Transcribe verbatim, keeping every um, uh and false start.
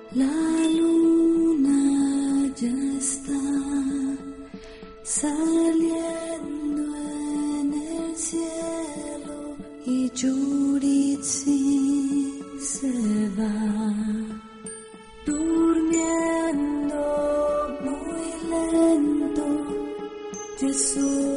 La luna ya está saliendo en el cielo y Yuritsi se va durmiendo muy lento. Jesús